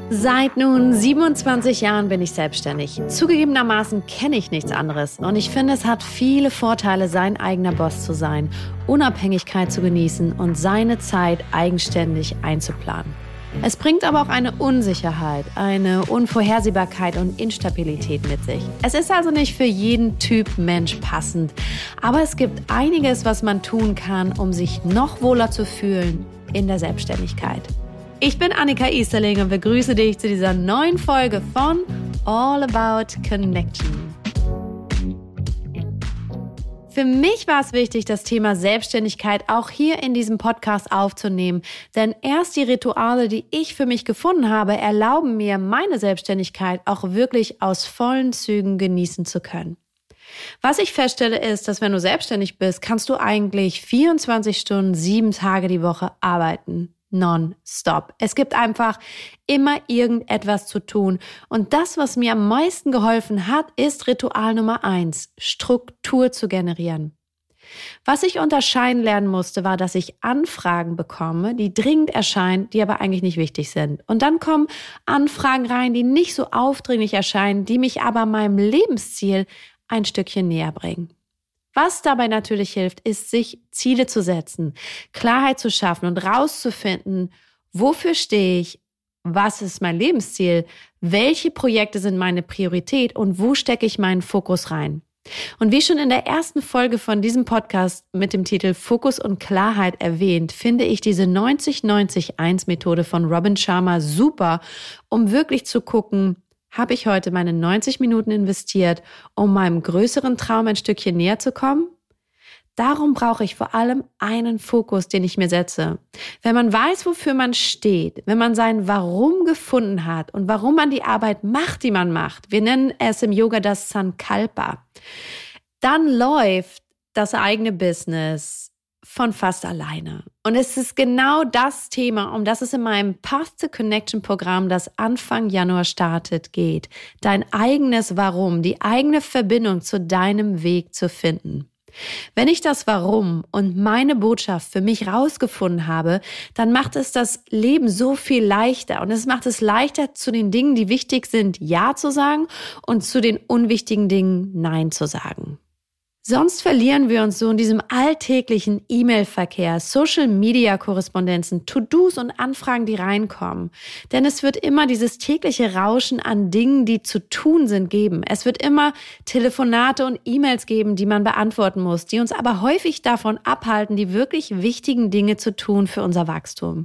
Seit nun 27 Jahren bin ich selbstständig. Zugegebenermaßen kenne ich nichts anderes. Und ich finde, es hat viele Vorteile, sein eigener Boss zu sein, Unabhängigkeit zu genießen und seine Zeit eigenständig einzuplanen. Es bringt aber auch eine Unsicherheit, eine Unvorhersehbarkeit und Instabilität mit sich. Es ist also nicht für jeden Typ Mensch passend. Aber es gibt einiges, was man tun kann, um sich noch wohler zu fühlen in der Selbstständigkeit. Ich bin Annika Easterling und begrüße dich zu dieser neuen Folge von All About Connection. Für mich war es wichtig, das Thema Selbstständigkeit auch hier in diesem Podcast aufzunehmen, denn erst die Rituale, die ich für mich gefunden habe, erlauben mir, meine Selbstständigkeit auch wirklich aus vollen Zügen genießen zu können. Was ich feststelle ist, dass wenn du selbstständig bist, kannst du eigentlich 24 Stunden, 7 Tage die Woche arbeiten. Non-stop. Es gibt einfach immer irgendetwas zu tun. Und das, was mir am meisten geholfen hat, ist Ritual Nummer 1, Struktur zu generieren. Was ich unterscheiden lernen musste, war, dass ich Anfragen bekomme, die dringend erscheinen, die aber eigentlich nicht wichtig sind. Und dann kommen Anfragen rein, die nicht so aufdringlich erscheinen, die mich aber meinem Lebensziel ein Stückchen näher bringen. Was dabei natürlich hilft, ist, sich Ziele zu setzen, Klarheit zu schaffen und rauszufinden, wofür stehe ich, was ist mein Lebensziel, welche Projekte sind meine Priorität und wo stecke ich meinen Fokus rein. Und wie schon in der ersten Folge von diesem Podcast mit dem Titel Fokus und Klarheit erwähnt, finde ich diese 90-90-1-Methode von Robin Sharma super, um wirklich zu gucken, habe ich heute meine 90 Minuten investiert, um meinem größeren Traum ein Stückchen näher zu kommen? Darum brauche ich vor allem einen Fokus, den ich mir setze. Wenn man weiß, wofür man steht, wenn man sein Warum gefunden hat und warum man die Arbeit macht, die man macht, wir nennen es im Yoga das Sankalpa, dann läuft das eigene Business von fast alleine. Und es ist genau das Thema, um das es in meinem Path to Connection Programm, das Anfang Januar startet, geht. Dein eigenes Warum, die eigene Verbindung zu deinem Weg zu finden. Wenn ich das Warum und meine Botschaft für mich rausgefunden habe, dann macht es das Leben so viel leichter. Und es macht es leichter, zu den Dingen, die wichtig sind, Ja zu sagen und zu den unwichtigen Dingen Nein zu sagen. Sonst verlieren wir uns so in diesem alltäglichen E-Mail-Verkehr, Social-Media-Korrespondenzen, To-Dos und Anfragen, die reinkommen. Denn es wird immer dieses tägliche Rauschen an Dingen, die zu tun sind, geben. Es wird immer Telefonate und E-Mails geben, die man beantworten muss, die uns aber häufig davon abhalten, die wirklich wichtigen Dinge zu tun für unser Wachstum.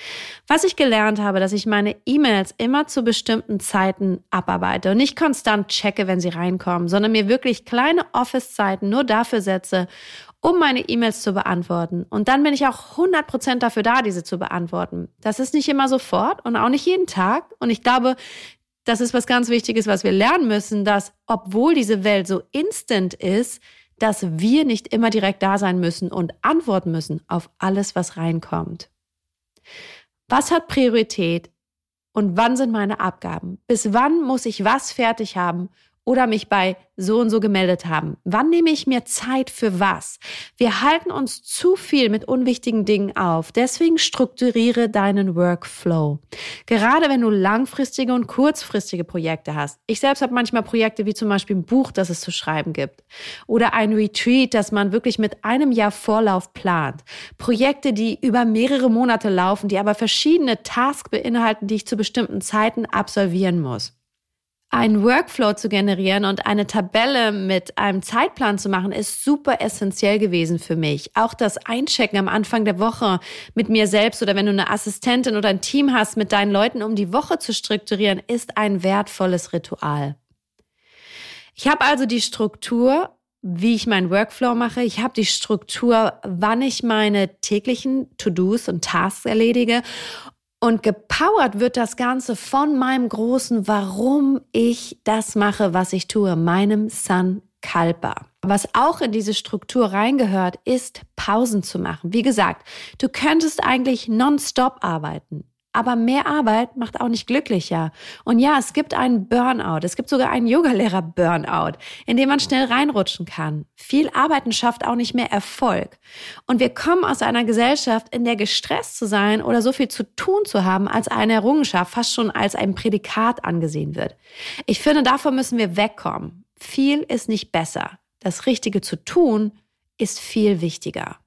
Was ich gelernt habe, dass ich meine E-Mails immer zu bestimmten Zeiten abarbeite und nicht konstant checke, wenn sie reinkommen, sondern mir wirklich kleine Office-Zeiten nur dafür setze, um meine E-Mails zu beantworten. Und dann bin ich auch 100% dafür da, diese zu beantworten. Das ist nicht immer sofort und auch nicht jeden Tag. Und ich glaube, das ist was ganz Wichtiges, was wir lernen müssen, dass, obwohl diese Welt so instant ist, dass wir nicht immer direkt da sein müssen und antworten müssen auf alles, was reinkommt. Was hat Priorität und wann sind meine Abgaben? Bis wann muss ich was fertig haben oder mich bei so und so gemeldet haben? Wann nehme ich mir Zeit für was? Wir halten uns zu viel mit unwichtigen Dingen auf. Deswegen strukturiere deinen Workflow. Gerade wenn du langfristige und kurzfristige Projekte hast. Ich selbst habe manchmal Projekte wie zum Beispiel ein Buch, das es zu schreiben gibt. Oder ein Retreat, das man wirklich mit einem Jahr Vorlauf plant. Projekte, die über mehrere Monate laufen, die aber verschiedene Tasks beinhalten, die ich zu bestimmten Zeiten absolvieren muss. Einen Workflow zu generieren und eine Tabelle mit einem Zeitplan zu machen, ist super essentiell gewesen für mich. Auch das Einchecken am Anfang der Woche mit mir selbst oder wenn du eine Assistentin oder ein Team hast, mit deinen Leuten, um die Woche zu strukturieren, ist ein wertvolles Ritual. Ich habe also die Struktur, wie ich meinen Workflow mache. Ich habe die Struktur, wann ich meine täglichen To-Dos und Tasks erledige. Und gepowert wird das Ganze von meinem großen Warum ich das mache, was ich tue, meinem Sankalpa. Was auch in diese Struktur reingehört, ist Pausen zu machen. Wie gesagt, du könntest eigentlich nonstop arbeiten. Aber mehr Arbeit macht auch nicht glücklicher. Und ja, es gibt einen Burnout. Es gibt sogar einen Yogalehrer-Burnout, in dem man schnell reinrutschen kann. Viel Arbeiten schafft auch nicht mehr Erfolg. Und wir kommen aus einer Gesellschaft, in der gestresst zu sein oder so viel zu tun zu haben, als eine Errungenschaft, fast schon als ein Prädikat angesehen wird. Ich finde, davon müssen wir wegkommen. Viel ist nicht besser. Das Richtige zu tun ist viel wichtiger.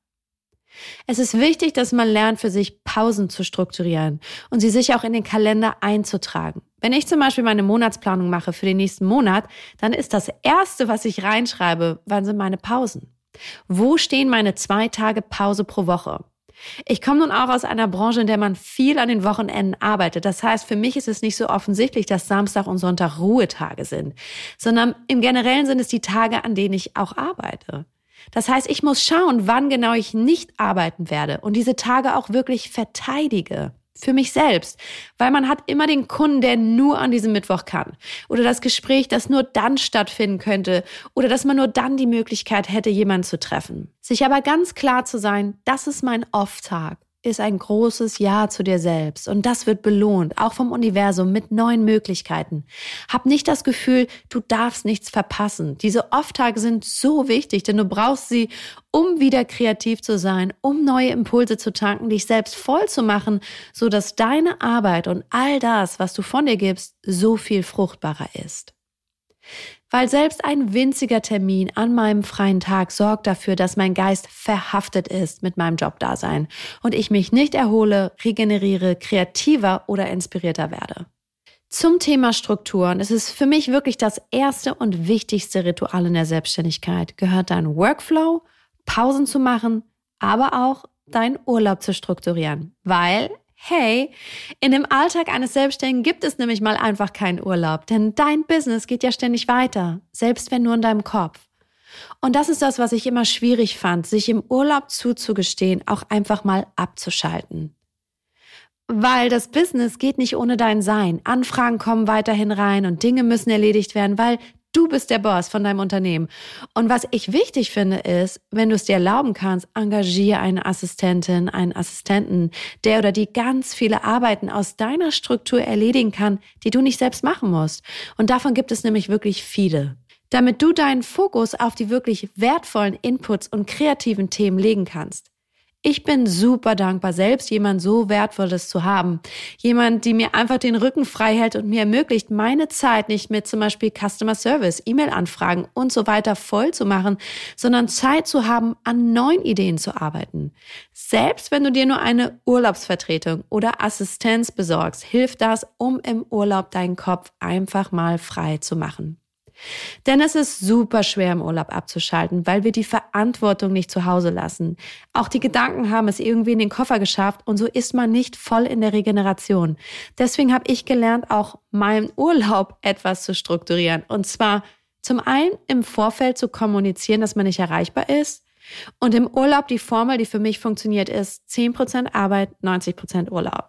Es ist wichtig, dass man lernt, für sich Pausen zu strukturieren und sie sich auch in den Kalender einzutragen. Wenn ich zum Beispiel meine Monatsplanung mache für den nächsten Monat, dann ist das Erste, was ich reinschreibe, wann sind meine Pausen? Wo stehen meine 2 Tage Pause pro Woche? Ich komme nun auch aus einer Branche, in der man viel an den Wochenenden arbeitet. Das heißt, für mich ist es nicht so offensichtlich, dass Samstag und Sonntag Ruhetage sind, sondern im Generellen sind es die Tage, an denen ich auch arbeite. Das heißt, ich muss schauen, wann genau ich nicht arbeiten werde und diese Tage auch wirklich verteidige. Für mich selbst. Weil man hat immer den Kunden, der nur an diesem Mittwoch kann. Oder das Gespräch, das nur dann stattfinden könnte. Oder dass man nur dann die Möglichkeit hätte, jemanden zu treffen. Sich aber ganz klar zu sein, das ist mein Off-Tag, ist ein großes Ja zu dir selbst. Und das wird belohnt, auch vom Universum mit neuen Möglichkeiten. Hab nicht das Gefühl, du darfst nichts verpassen. Diese Off-Tage sind so wichtig, denn du brauchst sie, um wieder kreativ zu sein, um neue Impulse zu tanken, dich selbst voll zu machen, sodass deine Arbeit und all das, was du von dir gibst, so viel fruchtbarer ist. Weil selbst ein winziger Termin an meinem freien Tag sorgt dafür, dass mein Geist verhaftet ist mit meinem Jobdasein und ich mich nicht erhole, regeneriere, kreativer oder inspirierter werde. Zum Thema Strukturen. Es ist für mich wirklich das erste und wichtigste Ritual in der Selbstständigkeit. Gehört dein Workflow, Pausen zu machen, aber auch deinen Urlaub zu strukturieren. Weil hey, in dem Alltag eines Selbstständigen gibt es nämlich mal einfach keinen Urlaub, denn dein Business geht ja ständig weiter, selbst wenn nur in deinem Kopf. Und das ist das, was ich immer schwierig fand, sich im Urlaub zuzugestehen, auch einfach mal abzuschalten. Weil das Business geht nicht ohne dein Sein. Anfragen kommen weiterhin rein und Dinge müssen erledigt werden, weil du bist der Boss von deinem Unternehmen. Und was ich wichtig finde ist, wenn du es dir erlauben kannst, engagiere eine Assistentin, einen Assistenten, der oder die ganz viele Arbeiten aus deiner Struktur erledigen kann, die du nicht selbst machen musst. Und davon gibt es nämlich wirklich viele. Damit du deinen Fokus auf die wirklich wertvollen Inputs und kreativen Themen legen kannst. Ich bin super dankbar, selbst jemand so Wertvolles zu haben. Jemand, die mir einfach den Rücken frei hält und mir ermöglicht, meine Zeit nicht mit zum Beispiel Customer Service, E-Mail-Anfragen und so weiter voll zu machen, sondern Zeit zu haben, an neuen Ideen zu arbeiten. Selbst wenn du dir nur eine Urlaubsvertretung oder Assistenz besorgst, hilft das, um im Urlaub deinen Kopf einfach mal frei zu machen. Denn es ist super schwer im Urlaub abzuschalten, weil wir die Verantwortung nicht zu Hause lassen. Auch die Gedanken haben es irgendwie in den Koffer geschafft und so ist man nicht voll in der Regeneration. Deswegen habe ich gelernt, auch meinen Urlaub etwas zu strukturieren. Und zwar zum einen im Vorfeld zu kommunizieren, dass man nicht erreichbar ist. Und im Urlaub die Formel, die für mich funktioniert, ist 10% Arbeit, 90% Urlaub.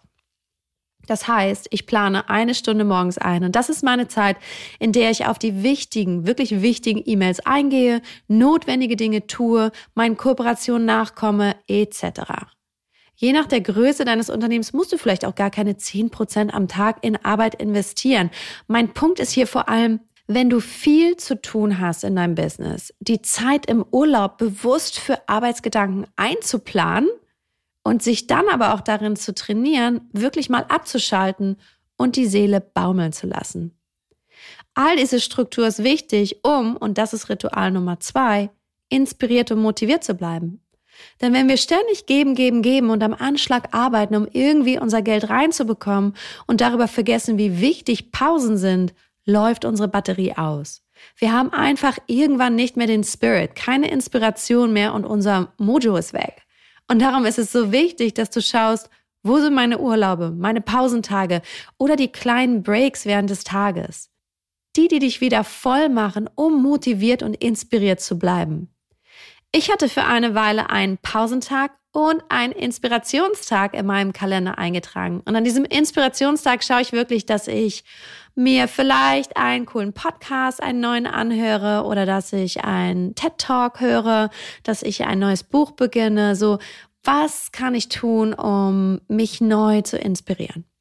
Das heißt, ich plane 1 Stunde morgens ein und das ist meine Zeit, in der ich auf die wichtigen, wirklich wichtigen E-Mails eingehe, notwendige Dinge tue, meinen Kooperationen nachkomme, etc. Je nach der Größe deines Unternehmens musst du vielleicht auch gar keine 10% am Tag in Arbeit investieren. Mein Punkt ist hier vor allem, wenn du viel zu tun hast in deinem Business, die Zeit im Urlaub bewusst für Arbeitsgedanken einzuplanen, und sich dann aber auch darin zu trainieren, wirklich mal abzuschalten und die Seele baumeln zu lassen. All diese Struktur ist wichtig, und das ist Ritual Nummer 2, inspiriert und motiviert zu bleiben. Denn wenn wir ständig geben und am Anschlag arbeiten, um irgendwie unser Geld reinzubekommen und darüber vergessen, wie wichtig Pausen sind, läuft unsere Batterie aus. Wir haben einfach irgendwann nicht mehr den Spirit, keine Inspiration mehr und unser Mojo ist weg. Und darum ist es so wichtig, dass du schaust, wo sind meine Urlaube, meine Pausentage oder die kleinen Breaks während des Tages. Die dich wieder voll machen, um motiviert und inspiriert zu bleiben. Ich hatte für eine Weile einen Pausentag und einen Inspirationstag in meinem Kalender eingetragen. Und an diesem Inspirationstag schaue ich wirklich, dass ich mir vielleicht einen coolen Podcast, einen neuen anhöre oder dass ich einen TED-Talk höre, dass ich ein neues Buch beginne. So, was kann ich tun, um mich neu zu inspirieren?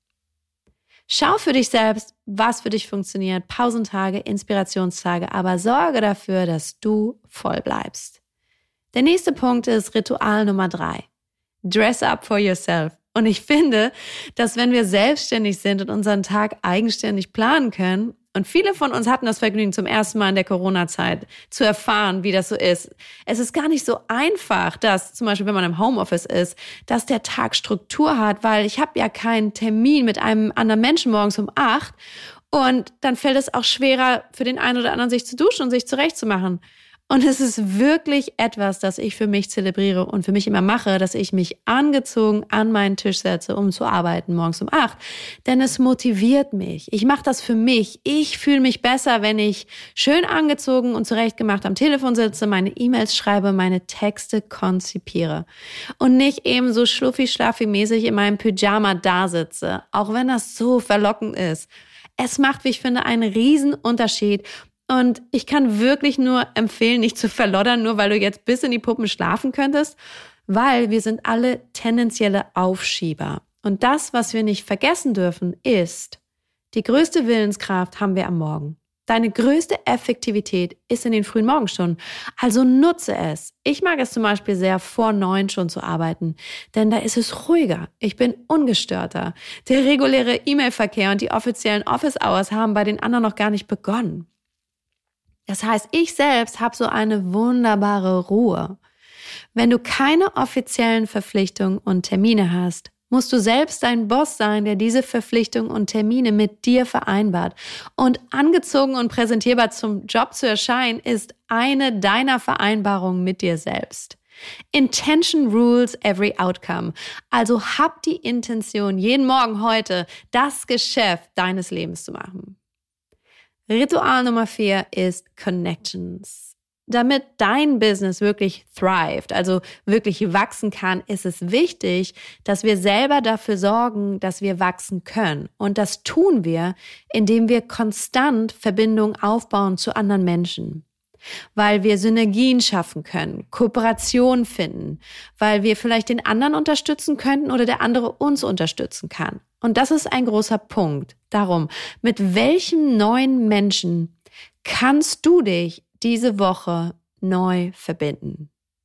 Schau für dich selbst, was für dich funktioniert. Pausentage, Inspirationstage, aber sorge dafür, dass du voll bleibst. Der nächste Punkt ist Ritual Nummer 3. Dress up for yourself. Und ich finde, dass wenn wir selbstständig sind und unseren Tag eigenständig planen können, und viele von uns hatten das Vergnügen, zum ersten Mal in der Corona-Zeit zu erfahren, wie das so ist. Es ist gar nicht so einfach, dass zum Beispiel, wenn man im Homeoffice ist, dass der Tag Struktur hat, weil ich habe ja keinen Termin mit einem anderen Menschen morgens um 8 und dann fällt es auch schwerer für den einen oder anderen, sich zu duschen und sich zurechtzumachen. Und es ist wirklich etwas, das ich für mich zelebriere und für mich immer mache, dass ich mich angezogen an meinen Tisch setze, um zu arbeiten morgens um 8. Denn es motiviert mich. Ich mache das für mich. Ich fühle mich besser, wenn ich schön angezogen und zurechtgemacht am Telefon sitze, meine E-Mails schreibe, meine Texte konzipiere. Und nicht eben so schluffi-schlaffi-mäßig in meinem Pyjama da sitze. Auch wenn das so verlockend ist. Es macht, wie ich finde, einen riesen Unterschied. Und ich kann wirklich nur empfehlen, nicht zu verloddern, nur weil du jetzt bis in die Puppen schlafen könntest, weil wir sind alle tendenzielle Aufschieber. Und das, was wir nicht vergessen dürfen, ist, die größte Willenskraft haben wir am Morgen. Deine größte Effektivität ist in den frühen Morgenstunden. Also nutze es. Ich mag es zum Beispiel sehr, vor 9 schon zu arbeiten, denn da ist es ruhiger. Ich bin ungestörter. Der reguläre E-Mail-Verkehr und die offiziellen Office-Hours haben bei den anderen noch gar nicht begonnen. Das heißt, ich selbst habe so eine wunderbare Ruhe. Wenn du keine offiziellen Verpflichtungen und Termine hast, musst du selbst dein Boss sein, der diese Verpflichtungen und Termine mit dir vereinbart. Und angezogen und präsentierbar zum Job zu erscheinen, ist eine deiner Vereinbarungen mit dir selbst. Intention rules every outcome. Also hab die Intention, jeden Morgen heute das Geschäft deines Lebens zu machen. Ritual Nummer 4 ist Connections. Damit dein Business wirklich thrived, also wirklich wachsen kann, ist es wichtig, dass wir selber dafür sorgen, dass wir wachsen können. Und das tun wir, indem wir konstant Verbindungen aufbauen zu anderen Menschen. Weil wir Synergien schaffen können, Kooperation finden, weil wir vielleicht den anderen unterstützen könnten oder der andere uns unterstützen kann. Und das ist ein großer Punkt. Darum, mit welchem neuen Menschen kannst du dich diese Woche neu verbinden?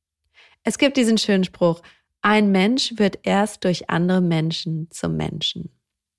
Es gibt diesen schönen Spruch, ein Mensch wird erst durch andere Menschen zum Menschen.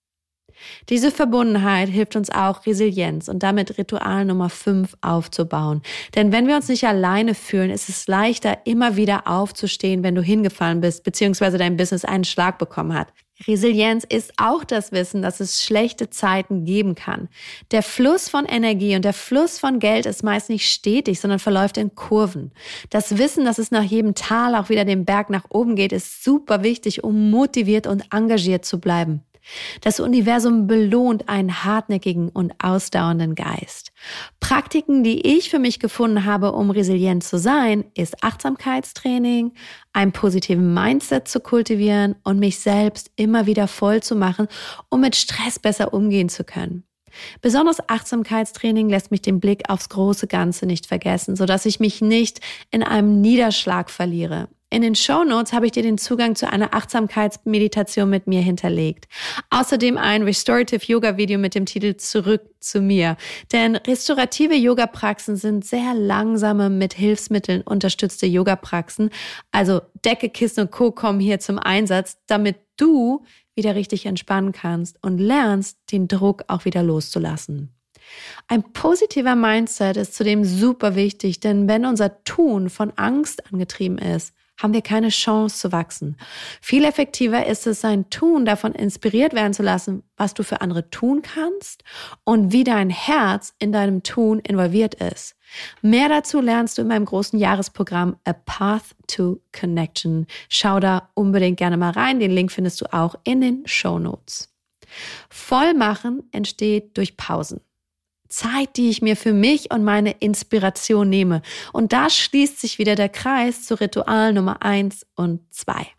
Diese Verbundenheit hilft uns auch, Resilienz und damit Ritual Nummer 5 aufzubauen. Denn wenn wir uns nicht alleine fühlen, ist es leichter, immer wieder aufzustehen, wenn du hingefallen bist, beziehungsweise dein Business einen Schlag bekommen hat. Resilienz ist auch das Wissen, dass es schlechte Zeiten geben kann. Der Fluss von Energie und der Fluss von Geld ist meist nicht stetig, sondern verläuft in Kurven. Das Wissen, dass es nach jedem Tal auch wieder den Berg nach oben geht, ist super wichtig, um motiviert und engagiert zu bleiben. Das Universum belohnt einen hartnäckigen und ausdauernden Geist. Praktiken, die ich für mich gefunden habe, um resilient zu sein, ist Achtsamkeitstraining, einen positiven Mindset zu kultivieren und mich selbst immer wieder voll zu machen, um mit Stress besser umgehen zu können. Besonders Achtsamkeitstraining lässt mich den Blick aufs große Ganze nicht vergessen, sodass ich mich nicht in einem Niederschlag verliere. In den Shownotes habe ich dir den Zugang zu einer Achtsamkeitsmeditation mit mir hinterlegt. Außerdem ein Restorative Yoga Video mit dem Titel Zurück zu mir. Denn restaurative Yoga-Praxen sind sehr langsame, mit Hilfsmitteln unterstützte Yoga-Praxen. Also Decke, Kissen und Co. kommen hier zum Einsatz, damit du wieder richtig entspannen kannst und lernst, den Druck auch wieder loszulassen. Ein positiver Mindset ist zudem super wichtig, denn wenn unser Tun von Angst angetrieben ist, haben wir keine Chance zu wachsen. Viel effektiver ist es, sein Tun davon inspiriert werden zu lassen, was du für andere tun kannst und wie dein Herz in deinem Tun involviert ist. Mehr dazu lernst du in meinem großen Jahresprogramm A Path to Connection. Schau da unbedingt gerne mal rein. Den Link findest du auch in den Shownotes. Vollmachen entsteht durch Pausen. Zeit, die ich mir für mich und meine Inspiration nehme. Und da schließt sich wieder der Kreis zu Ritual Nummer 1 und 2.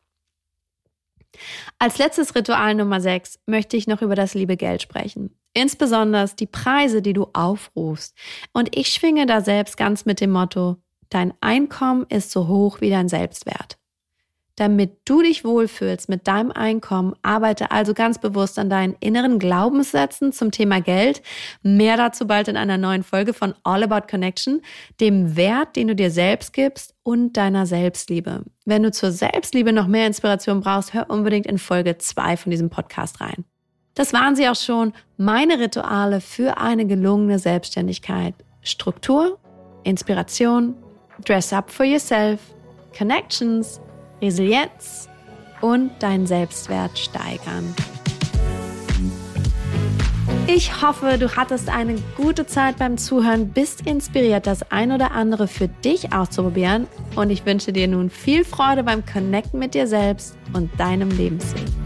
Als letztes Ritual Nummer 6 möchte ich noch über das liebe Geld sprechen. Insbesondere die Preise, die du aufrufst. Und ich schwinge da selbst ganz mit dem Motto, dein Einkommen ist so hoch wie dein Selbstwert. damit du dich wohlfühlst mit deinem Einkommen. Arbeite also ganz bewusst an deinen inneren Glaubenssätzen zum Thema Geld. Mehr dazu bald in einer neuen Folge von All About Connection, dem Wert, den du dir selbst gibst und deiner Selbstliebe. Wenn du zur Selbstliebe noch mehr Inspiration brauchst, hör unbedingt in Folge 2 von diesem Podcast rein. Das waren sie auch schon, meine Rituale für eine gelungene Selbstständigkeit. Struktur, Inspiration, Dress up for yourself, Connections, Resilienz und deinen Selbstwert steigern. Ich hoffe, du hattest eine gute Zeit beim Zuhören, bist inspiriert, das ein oder andere für dich auszuprobieren und ich wünsche dir nun viel Freude beim Connecten mit dir selbst und deinem Lebensweg.